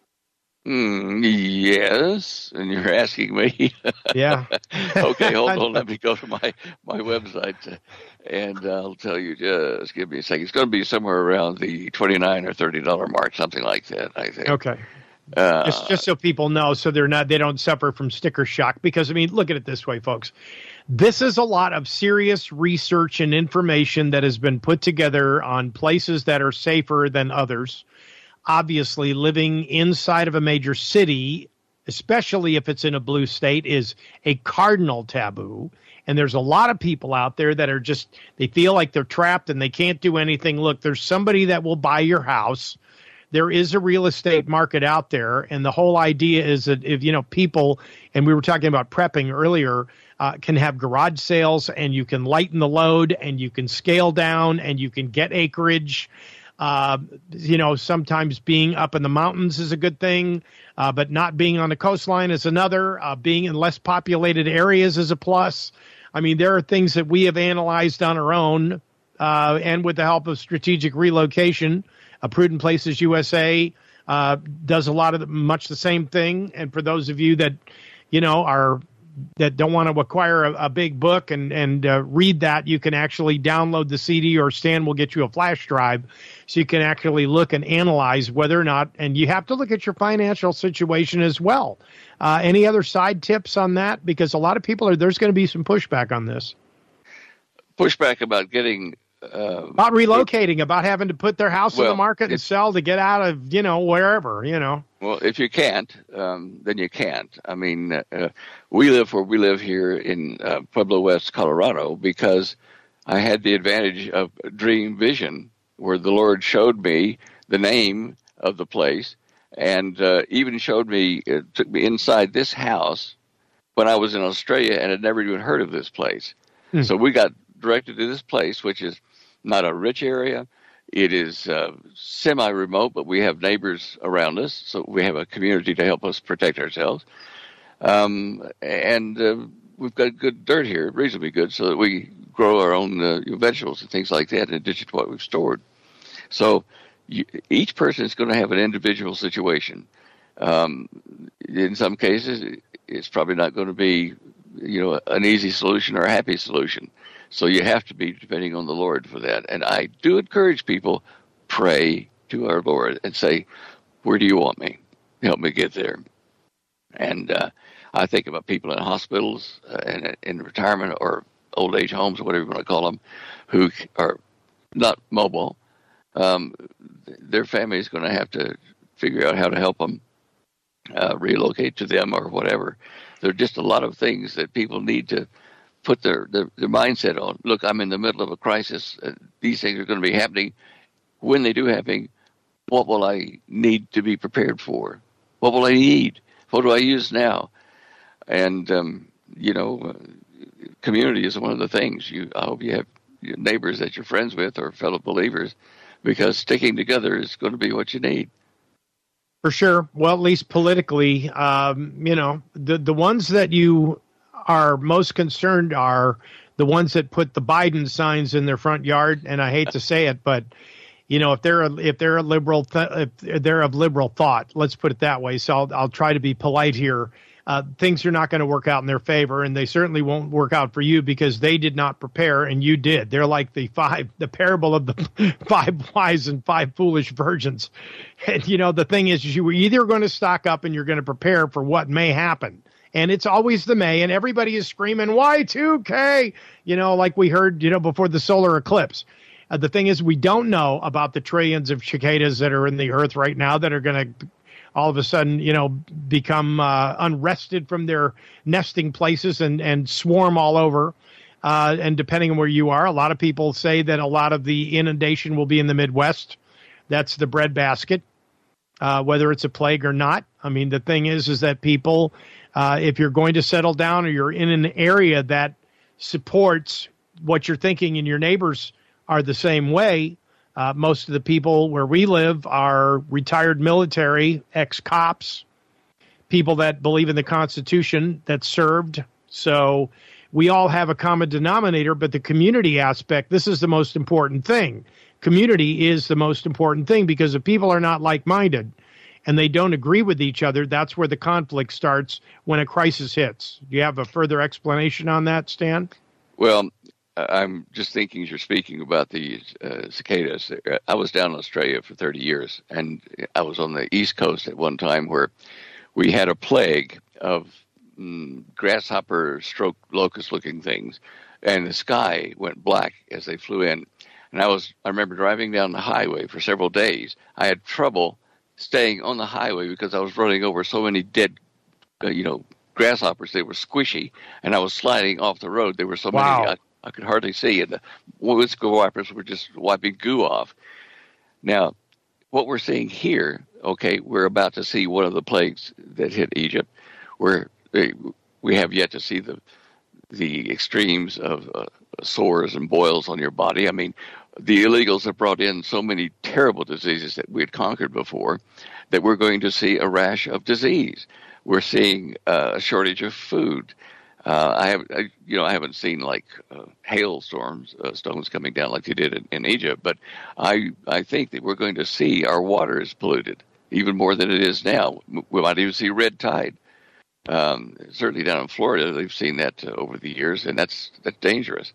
Mm, yes, and you're asking me. Yeah. Okay, hold on. Let me go to my, my website, uh, and I'll tell you. Just give me a second. It's going to be somewhere around the twenty-nine or thirty dollar mark, something like that, I think. Okay. Uh, just just so people know, so they're not they don't suffer from sticker shock. Because I mean, look at it this way, folks. This is a lot of serious research and information that has been put together on places that are safer than others. Obviously, living inside of a major city, especially if it's in a blue state, is a cardinal taboo. And there's a lot of people out there that are just, they feel like they're trapped and they can't do anything. Look, there's somebody that will buy your house. There is a real estate market out there. And the whole idea is that if, you know, people, and we were talking about prepping earlier, uh, can have garage sales, and you can lighten the load, and you can scale down, and you can get acreage. Uh, you know, sometimes being up in the mountains is a good thing, uh, but not being on the coastline is another. Uh, being in less populated areas is a plus. I mean, there are things that we have analyzed on our own, uh, and with the help of strategic relocation. Uh, Prudent Places U S A uh, does a lot of the, much the same thing. And for those of you that, you know, are that don't want to acquire a, a big book and, and uh, read that, you can actually download the C D, or Stan will get you a flash drive so you can actually look and analyze whether or not, and you have to look at your financial situation as well. Uh, any other side tips on that? Because a lot of people are, there's going to be some pushback on this. Pushback about getting... Uh, about relocating, about having to put their house well, in the market and sell to get out of, you know, wherever, you know. Well, if you can't, um, then you can't. I mean, uh, we live where we live here in uh, Pueblo West, Colorado, because I had the advantage of dream vision, where the Lord showed me the name of the place, and uh, even showed me, uh, took me inside this house when I was in Australia and had never even heard of this place. Hmm. So we got directed to this place, which is not a rich area. It is uh, semi-remote, but we have neighbors around us, so we have a community to help us protect ourselves. Um, and uh, we've got good dirt here, reasonably good, so that we grow our own uh, vegetables and things like that in addition to what we've stored. So you, each person is going to have an individual situation. Um, in some cases, it's probably not going to be, you know, an easy solution or a happy solution. So you have to be depending on the Lord for that. And I do encourage people, pray to our Lord and say, where do you want me? Help me get there. And uh, I think about people in hospitals uh, and in retirement or old age homes or whatever you want to call them, who are not mobile. Um, their family is going to have to figure out how to help them uh, relocate to them or whatever. There are just a lot of things that people need to put their, their, their mindset on. Look, I'm in the middle of a crisis. Uh, these things are going to be happening. When they do happen, what will I need to be prepared for? What will I need? What do I use now? And, um, you know, uh, community is one of the things. You, I hope you have your neighbors that you're friends with or fellow believers, because sticking together is going to be what you need. For sure. Well, at least politically, um, you know, the, the ones that you are most concerned are the ones that put the Biden signs in their front yard. And I hate to say it, but, you know, if they're a, if they're a liberal, th- if they're of liberal thought, let's put it that way. So I'll, I'll try to be polite here. Uh, things are not going to work out in their favor, and they certainly won't work out for you because they did not prepare and you did. They're like the five, the parable of the five wise and five foolish virgins. And, you know, the thing is, you were either going to stock up and you're going to prepare for what may happen. And it's always the May, and everybody is screaming Y two K, you know, like we heard, you know, before the solar eclipse. Uh, the thing is, we don't know about the trillions of cicadas that are in the earth right now that are going to all of a sudden, you know, become uh, unrested from their nesting places and, and swarm all over. Uh, and depending on where you are, a lot of people say that a lot of the inundation will be in the Midwest. That's the breadbasket, uh, whether it's a plague or not. I mean, the thing is, is that people, uh, if you're going to settle down or you're in an area that supports what you're thinking and your neighbors are the same way, Uh, most of the people where we live are retired military, ex-cops, people that believe in the Constitution, that served. So we all have a common denominator, but the community aspect, this is the most important thing. Community is the most important thing, because if people are not like-minded and they don't agree with each other, that's where the conflict starts when a crisis hits. Do you have a further explanation on that, Stan? Well, I'm just thinking as you're speaking about the uh, cicadas. I was down in Australia for thirty years, and I was on the East Coast at one time where we had a plague of mm, grasshopper stroke locust-looking things, and the sky went black as they flew in. And I was, I remember driving down the highway for several days. I had trouble staying on the highway because I was running over so many dead, uh, you know, grasshoppers. They were squishy, and I was sliding off the road. There were so wow. many. I, I could hardly see, and the windscreen wipers were just wiping goo off. Now, what we're seeing here, okay, we're about to see one of the plagues that hit Egypt, where we have yet to see the the extremes of uh, sores and boils on your body. I mean, the illegals have brought in so many terrible diseases that we had conquered before that we're going to see a rash of disease. We're seeing uh, a shortage of food. Uh, I have, I, you know, I haven't seen like uh, hailstorms, uh, stones coming down like they did in, in Egypt, but I, I think that we're going to see our water is polluted even more than it is now. We might even see red tide. Um, certainly down in Florida, they've seen that uh, over the years, and that's that's dangerous.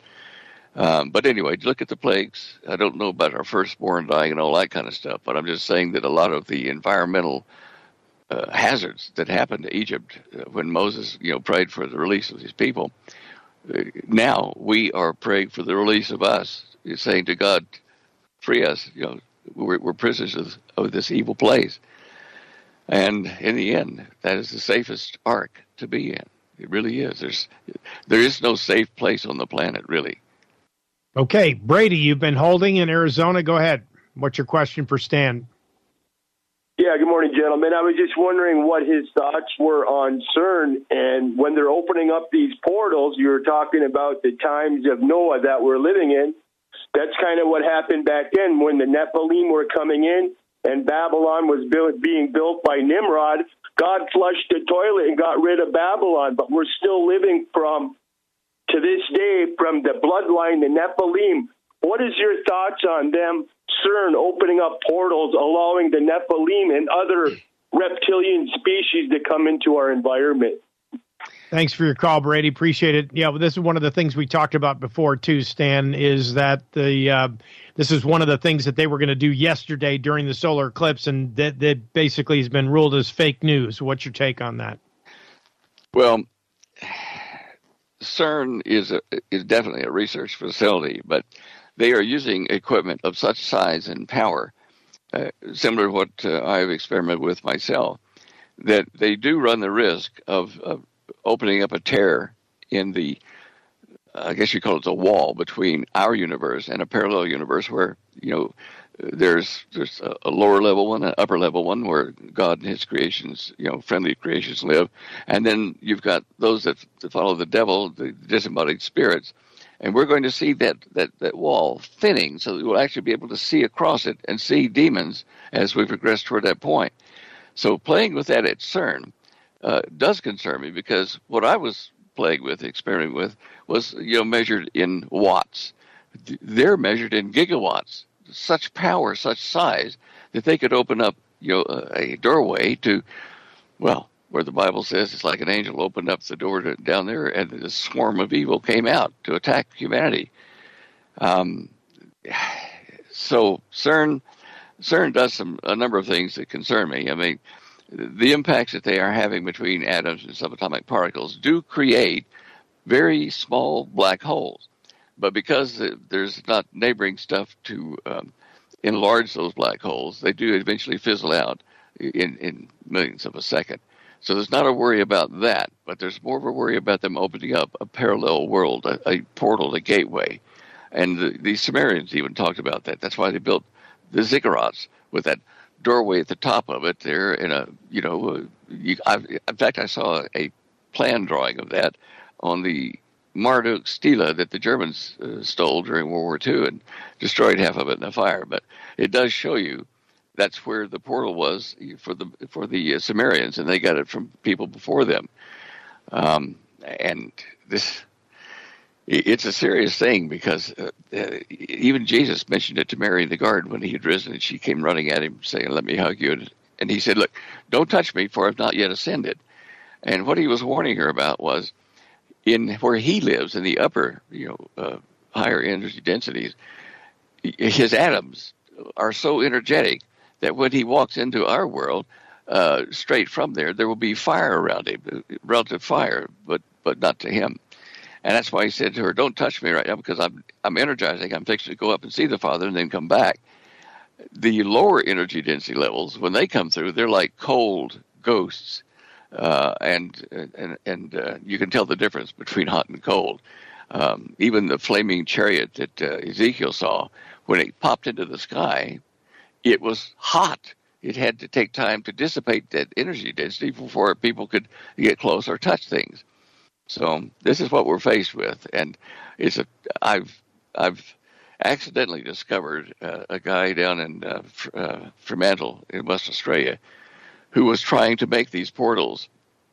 Um, but anyway, look at the plagues. I don't know about our firstborn dying and all that kind of stuff, but I'm just saying that a lot of the environmental Uh, hazards that happened to Egypt uh, when Moses, you know, prayed for the release of his people. Uh, now we are praying for the release of us, saying to God, free us. You know, we're, we're prisoners of, of this evil place. And in the end, that is the safest ark to be in. It really is. There's, there is no safe place on the planet, really. Okay, Brady, you've been holding in Arizona. Go ahead. What's your question for Stan? Yeah, good morning, gentlemen. I was just wondering what his thoughts were on CERN, and when they're opening up these portals, you were talking about the times of Noah that we're living in. That's kind of what happened back then when the Nephilim were coming in. and Babylon was built, being built by Nimrod, God flushed the toilet and got rid of Babylon, but we're still living from, to this day, from the bloodline, the Nephilim. What is your thoughts on them, CERN, opening up portals, allowing the Nephilim and other reptilian species to come into our environment? Thanks for your call, Brady. Appreciate it. Yeah, well, this is one of the things we talked about before, too, Stan, is that the uh, this is one of the things that they were going to do yesterday during the solar eclipse, and that, that basically has been ruled as fake news. What's your take on that? Well, CERN is a, is definitely a research facility, but they are using equipment of such size and power, uh, similar to what uh, I've experimented with myself, that they do run the risk of, of opening up a tear in the, uh, I guess you call it the wall between our universe and a parallel universe where, you know, there's there's a, a lower level one, an upper level one where God and his creations, you know, friendly creations live. And then you've got those that, that follow the devil, the disembodied spirits. And we're going to see that, that, that wall thinning so that we'll actually be able to see across it and see demons as we progress toward that point. So playing with that at CERN uh, does concern me, because what I was playing with, experimenting with, was, you know, measured in watts. They're measured in gigawatts, such power, such size, that they could open up, you know, a doorway to, well, where the Bible says it's like an angel opened up the door to, down there, and the swarm of evil came out to attack humanity. Um, so CERN, CERN does some a number of things that concern me. I mean, the impacts that they are having between atoms and subatomic particles do create very small black holes. But because there's not neighboring stuff to um, enlarge those black holes, they do eventually fizzle out in, in millions of a second. So there's not a worry about that, but there's more of a worry about them opening up a parallel world, a, a portal, a gateway. And the, the Sumerians even talked about that. That's why they built the ziggurats with that doorway at the top of it there. In a, you know, uh, you, I've, in fact, I saw a plan drawing of that on the Marduk stela that the Germans uh, stole during World War Two and destroyed half of it in a fire. But it does show you that's where the portal was for the for the uh, Sumerians, and they got it from people before them. Um, and this, it's a serious thing, because uh, uh, even Jesus mentioned it to Mary in the garden when he had risen, and she came running at him saying, "Let me hug you." And he said, "Look, don't touch me, for I've not yet ascended." And what he was warning her about was, in where he lives, in the upper, you know, uh, higher energy densities, his atoms are so energetic that when he walks into our world, uh, straight from there, there will be fire around him, relative fire, but but not to him. And that's why he said to her, "Don't touch me right now, because I'm I'm energizing. I'm fixing to go up and see the Father and then come back." The lower energy density levels, when they come through, they're like cold ghosts. Uh, and and and uh, you can tell the difference between hot and cold. Um, even the flaming chariot that uh, Ezekiel saw, when it popped into the sky, it was hot. It had to take time to dissipate that energy density before people could get close or touch things. So this is what we're faced with, and it's a I've I've accidentally discovered uh, a guy down in uh, uh, Fremantle in West Australia who was trying to make these portals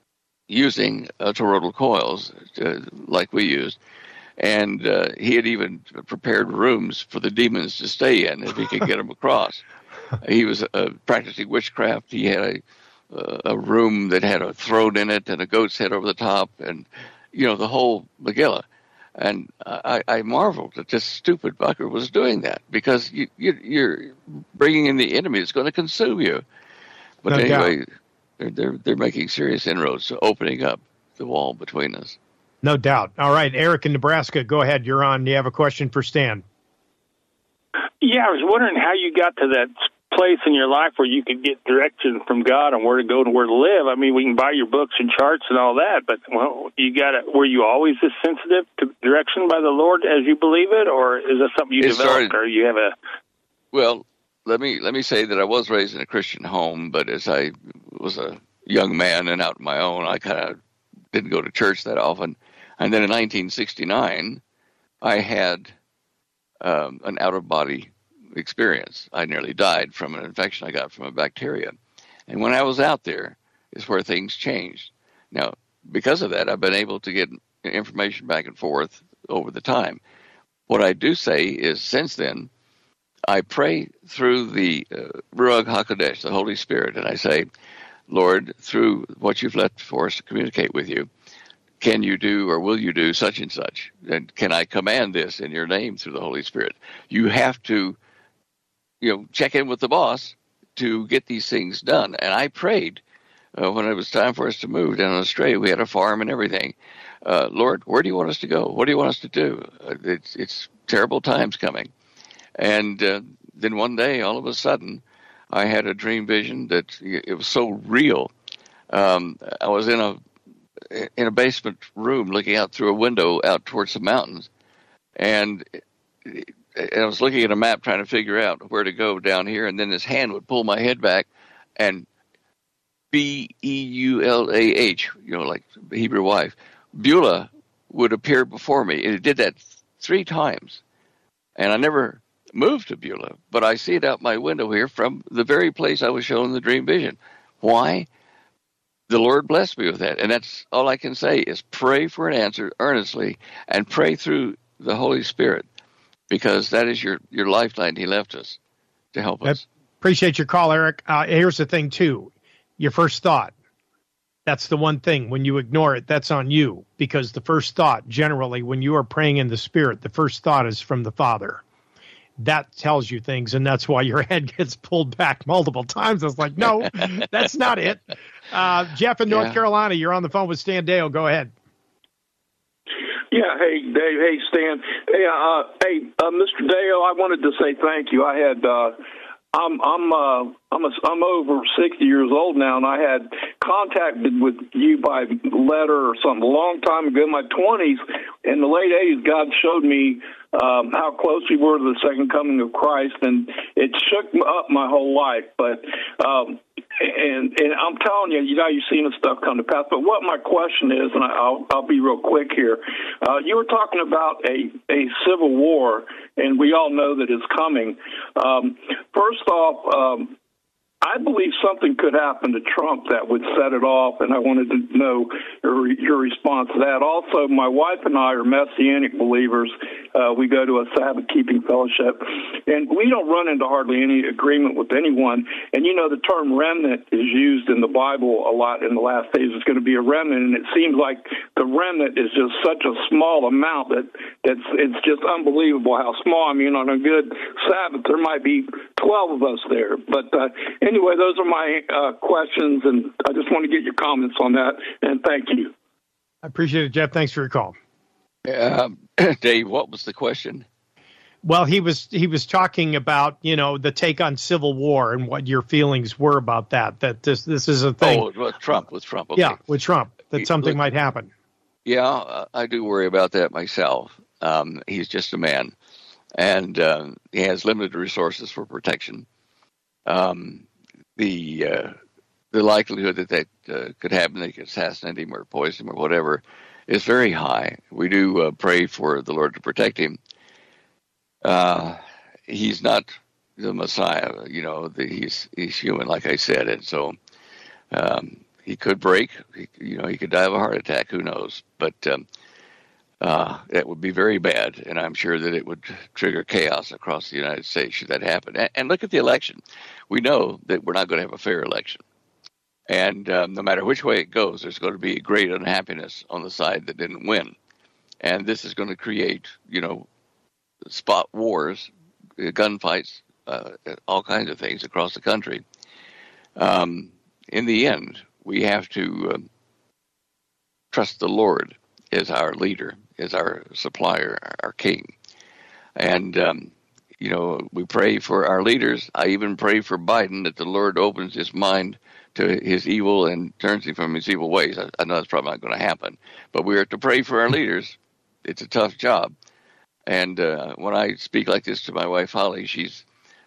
using uh, toroidal coils uh, like we used. And uh, he had even prepared rooms for the demons to stay in if he could get them across. He was uh, practicing witchcraft. He had a, uh, a room that had a throne in it and a goat's head over the top, and, you know, the whole Megillah. And I, I marveled that this stupid fucker was doing that, because you, you, you're bringing in the enemy that's going to consume you. But no anyway, they're, they're they're making serious inroads to opening up the wall between us. No doubt. All right, Eric in Nebraska, go ahead. You're on. You have a question for Stan? Yeah, I was wondering how you got to that place in your life where you could get direction from God on where to go and where to live. I mean, we can buy your books and charts and all that, but well, you got it. Were you always this sensitive to direction by the Lord as you believe it, or is that something you it developed, started, or you have a? Well, let me let me say that I was raised in a Christian home, but as I was a young man and out on my own, I kind of didn't go to church that often. And then in nineteen sixty-nine, I had um, an out-of-body experience. I nearly died from an infection I got from a bacteria. And when I was out there is where things changed. Now, because of that, I've been able to get information back and forth over the time. What I do say is since then, I pray through the uh, Ruach HaKodesh, the Holy Spirit, and I say, Lord, through what you've left for us to communicate with you, can you do or will you do such and such? And can I command this in your name through the Holy Spirit? You have to, you know, check in with the boss to get these things done. And I prayed uh, when it was time for us to move down in Australia. We had a farm and everything. Uh, Lord, where do you want us to go? What do you want us to do? Uh, it's, it's terrible times coming. And uh, then one day, all of a sudden, I had a dream vision that it was so real. Um, I was in a in a basement room looking out through a window out towards the mountains, and, and I was looking at a map trying to figure out where to go down here, and then this hand would pull my head back, and B E U L A H, you know, like Hebrew wife, Beulah would appear before me. And it did that three times, and I never moved to Beulah, but I see it out my window here from the very place I was shown the dream vision. Why? The Lord blessed me with that, and that's all I can say is pray for an answer earnestly and pray through the Holy Spirit, because that is your, your lifeline He left us to help us. I appreciate your call, Eric. Uh, here's the thing, too. Your first thought, that's the one thing. When you ignore it, that's on you, because the first thought, generally, when you are praying in the Spirit, the first thought is from the Father. That tells you things, and that's why your head gets pulled back multiple times. It's like, no, that's not it. Uh, Jeff in North yeah. Carolina, you're on the phone with Stan Dale. Go ahead. Yeah, hey, Dave. Hey, Stan. Hey, uh, hey, uh, Mister Dale, I wanted to say thank you. I had, uh, I'm, I'm, uh, I'm, a, I'm over sixty years old now, and I had contacted with you by letter or something a long time ago in my twenties. In the late eighties, God showed me um, how close we were to the second coming of Christ, and it shook up my whole life. But um, and and I'm telling you, you know, you've seen this stuff come to pass. But what my question is, and I'll I'll be real quick here. Uh, you were talking about a a civil war, and we all know that it's coming. Um, first off. Um, I believe something could happen to Trump that would set it off, and I wanted to know your, your response to that. Also, my wife and I are Messianic believers. Uh, we go to a Sabbath-keeping fellowship, and we don't run into hardly any agreement with anyone. And, you know, the term remnant is used in the Bible a lot in the last days. It's going to be a remnant, and it seems like the remnant is just such a small amount that that's, it's just unbelievable how small. I mean, on a good Sabbath, there might be twelve of us there. But uh, anyway, those are my uh, questions, and I just want to get your comments on that, and thank you. I appreciate it, Jeff. Thanks for your call. Um, Dave, what was the question? Well, he was he was talking about, you know, the take on civil war and what your feelings were about that, that this this is a thing. Oh, with Trump, with Trump. Okay. Yeah, with Trump, that something might happen. Yeah, I do worry about that myself. Um, he's just a man, and uh, he has limited resources for protection. Um, the uh, the likelihood that that uh, could happen, they could assassinate him or poison him or whatever, is very high. We do uh, pray for the Lord to protect him. Uh, he's not the Messiah, you know. The, he's he's human, like I said, and so um, he could break. He, you know, he could die of a heart attack. Who knows? But um, uh, that would be very bad, and I'm sure that it would trigger chaos across the United States should that happen. And, and look at the election. We know that we're not going to have a fair election. And um, no matter which way it goes, there's going to be great unhappiness on the side that didn't win. And this is going to create, you know, spot wars, gunfights, uh, all kinds of things across the country. Um, in the end, we have to um, trust the Lord as our leader, as our supplier, our king. And, um, you know, we pray for our leaders. I even pray for Biden that the Lord opens his mind to his evil and turns him from his evil ways. I, I know that's probably not going to happen, but we are to pray for our leaders. It's a tough job. And uh, when I speak like this to my wife, Holly, she's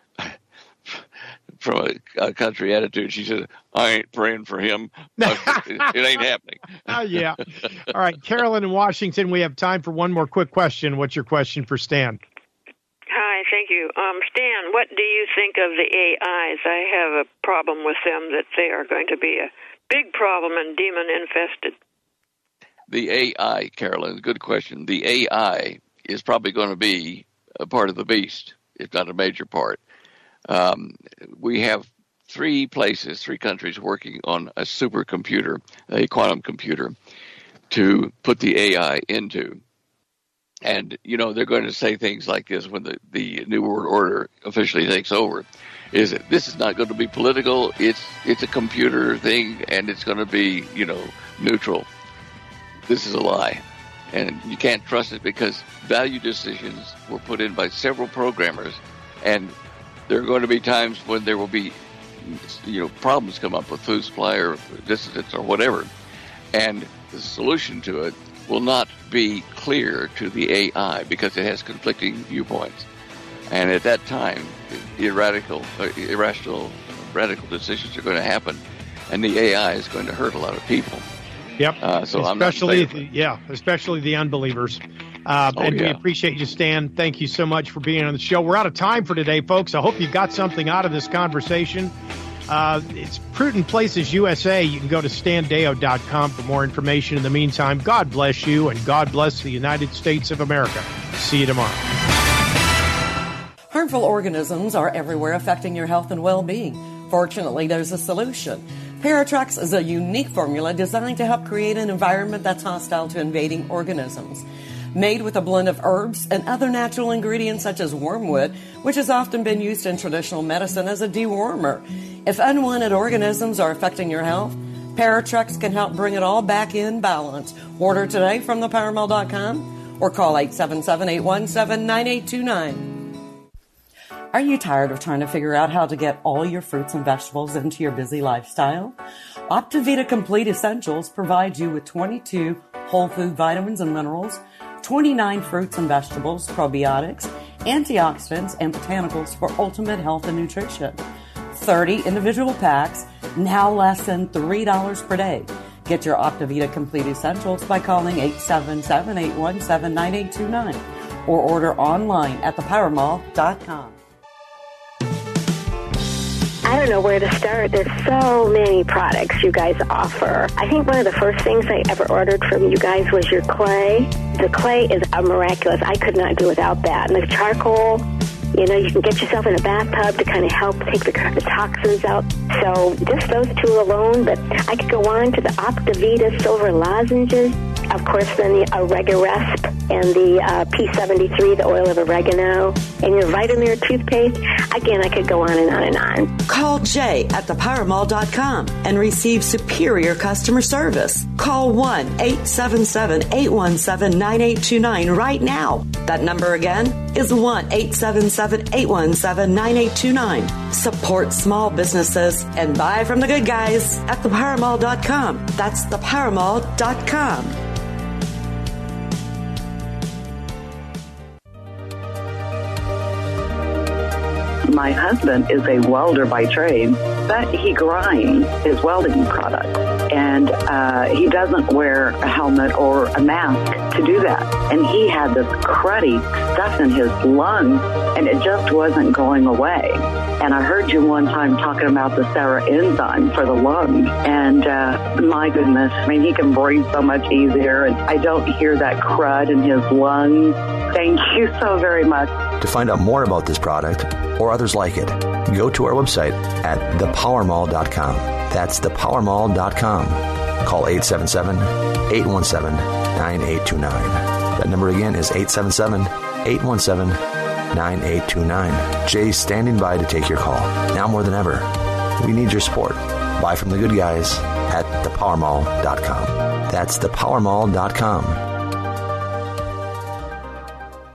from a, a country attitude. She says, I ain't praying for him. it, it ain't happening. Oh, yeah. All right. Carolyn in Washington, we have time for one more quick question. What's your question for Stan? Hi, thank you. Um, Stan, what do you think of the A Is? I have a problem with them that they are going to be a big problem and demon-infested. The A I, Carolyn, good question. The A I is probably going to be a part of the beast, if not a major part. Um, we have three places, three countries working on a supercomputer, a quantum computer, to put the A I into. And, you know, they're going to say things like this when the, the New World Order officially takes over, is that this is not going to be political, it's it's a computer thing, and it's going to be, you know, neutral. This is a lie. And you can't trust it because value decisions were put in by several programmers, and there are going to be times when there will be, you know, problems come up with food supply or dissidents or whatever, and the solution to it will not be clear to the A I because it has conflicting viewpoints. And at that time, irradical, uh, irrational, radical decisions are going to happen, and the A I is going to hurt a lot of people. Yep. Uh, so especially, I'm not the, yeah, especially the unbelievers. Uh, oh, and yeah. we appreciate you, Stan. Thank you so much for being on the show. We're out of time for today, folks. I hope you got something out of this conversation. Uh, it's Prudent Places U S A. You can go to stan deyo dot com for more information. In the meantime, God bless you, and God bless the United States of America. See you tomorrow. Harmful organisms are everywhere, affecting your health and well-being. Fortunately, there's a solution. Paratrex is a unique formula designed to help create an environment that's hostile to invading organisms. Made with a blend of herbs and other natural ingredients such as wormwood, which has often been used in traditional medicine as a dewormer. If unwanted organisms are affecting your health, Paratrex can help bring it all back in balance. Order today from the power mall dot com or call eight seven seven, eight one seven, nine eight two nine. Are you tired of trying to figure out how to get all your fruits and vegetables into your busy lifestyle? Optivita Complete Essentials provides you with twenty-two whole food vitamins and minerals, twenty-nine fruits and vegetables, probiotics, antioxidants, and botanicals for ultimate health and nutrition. thirty individual packs, now less than three dollars per day. Get your Optivita Complete Essentials by calling eight seven seven, eight one seven, nine eight two nine or order online at the power mall dot com. I don't know where to start. There's so many products you guys offer. I think one of the first things I ever ordered from you guys was your clay. The clay is a miraculous. I could not do without that. And the charcoal, you know, you can get yourself in a bathtub to kind of help take the, the toxins out. So just those two alone, but I could go on to the Optivita Silver Lozenges. Of course, then the Oregaresp and the uh, P seventy-three, the oil of oregano, and your Vitamir toothpaste. Again, I could go on and on and on. Call Jay at the power mall dot com and receive superior customer service. Call one eight seven seven, eight one seven, nine eight two nine right now. That number again is one eight seven seven, eight one seven, nine eight two nine. Support small businesses and buy from the good guys at the power mall dot com. That's the power mall dot com. My husband is a welder by trade, but he grinds his welding products, and uh, he doesn't wear a helmet or a mask to do that. And he had this cruddy stuff in his lungs, and it just wasn't going away. And I heard you one time talking about the Sarah enzyme for the lungs, and uh, my goodness, I mean, he can breathe so much easier, and I don't hear that crud in his lungs. Thank you so very much. To find out more about this product or others like it, go to our website at the power mall dot com. That's the power mall dot com. Call eight seven seven, eight one seven, nine eight two nine. That number again is eight seven seven, eight one seven, nine eight two nine. Jay's standing by to take your call. Now more than ever, we need your support. Buy from the good guys at the power mall dot com. That's the power mall dot com.